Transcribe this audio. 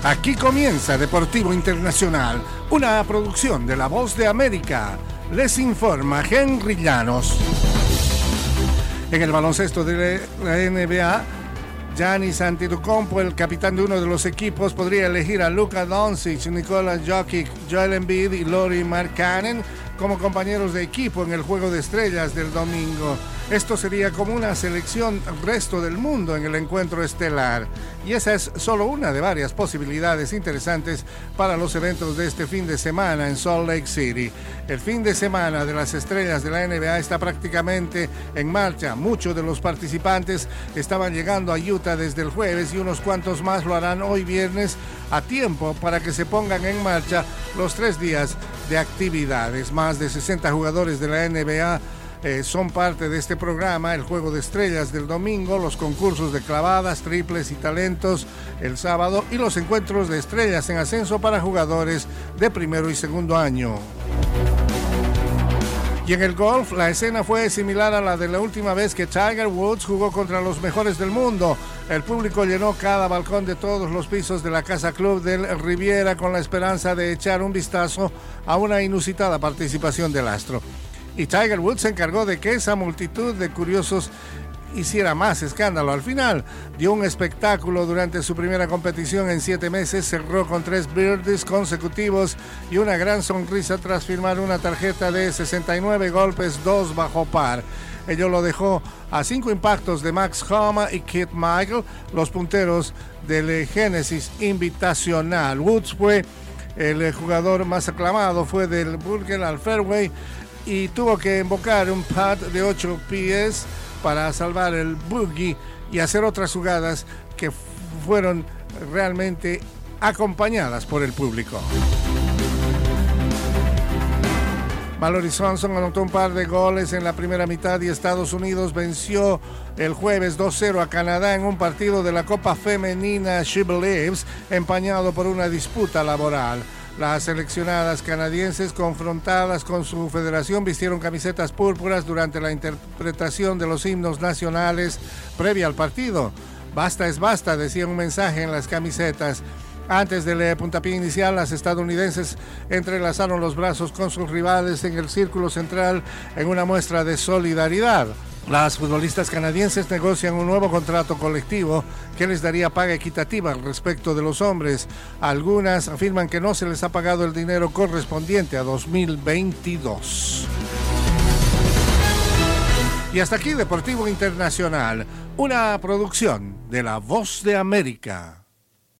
Aquí comienza Deportivo Internacional, una producción de La Voz de América. Les informa Henry Llanos. En el baloncesto de la NBA, Giannis Antetokounmpo, el capitán de uno de los equipos, podría elegir a Luka Doncic, Nikola Jokic, Joel Embiid y Lauri Markkanen como compañeros de equipo en el Juego de Estrellas del domingo. Esto sería como una selección resto del mundo en el encuentro estelar. Y esa es solo una de varias posibilidades interesantes para los eventos de este fin de semana en Salt Lake City. El fin de semana de las estrellas de la NBA está prácticamente en marcha. Muchos de los participantes estaban llegando a Utah desde el jueves y unos cuantos más lo harán hoy viernes a tiempo para que se pongan en marcha los 3 días de actividades. Más de 60 jugadores de la NBA son parte de este programa, el Juego de Estrellas del domingo, los concursos de clavadas, triples y talentos el sábado y los encuentros de estrellas en ascenso para jugadores de primero y segundo año. Y en el golf, la escena fue similar a la de la última vez que Tiger Woods jugó contra los mejores del mundo. El público llenó cada balcón de todos los pisos de la Casa Club del Riviera con la esperanza de echar un vistazo a una inusitada participación del astro. Y Tiger Woods se encargó de que esa multitud de curiosos hiciera más escándalo. Al final dio un espectáculo durante su primera competición en 7 meses, cerró con 3 birdies consecutivos y una gran sonrisa tras firmar una tarjeta de 69 golpes, 2 bajo par. Ello lo dejó a 5 impactos de Max Homa y Keith Michael, los punteros del Genesis Invitacional. Woods fue el jugador más aclamado, fue del bunker al fairway y tuvo que invocar un pad de 8 pies para salvar el bogey y hacer otras jugadas que fueron realmente acompañadas por el público. Mallory Johnson anotó un par de goles en la primera mitad y Estados Unidos venció el jueves 2-0 a Canadá en un partido de la Copa Femenina She Believes, empañado por una disputa laboral. Las seleccionadas canadienses, confrontadas con su federación, vistieron camisetas púrpuras durante la interpretación de los himnos nacionales previa al partido. Basta es basta, decía un mensaje en las camisetas. Antes del puntapié inicial, las estadounidenses entrelazaron los brazos con sus rivales en el círculo central en una muestra de solidaridad. Las futbolistas canadienses negocian un nuevo contrato colectivo que les daría paga equitativa al respecto de los hombres. Algunas afirman que no se les ha pagado el dinero correspondiente a 2022. Y hasta aquí Deportivo Internacional, una producción de La Voz de América.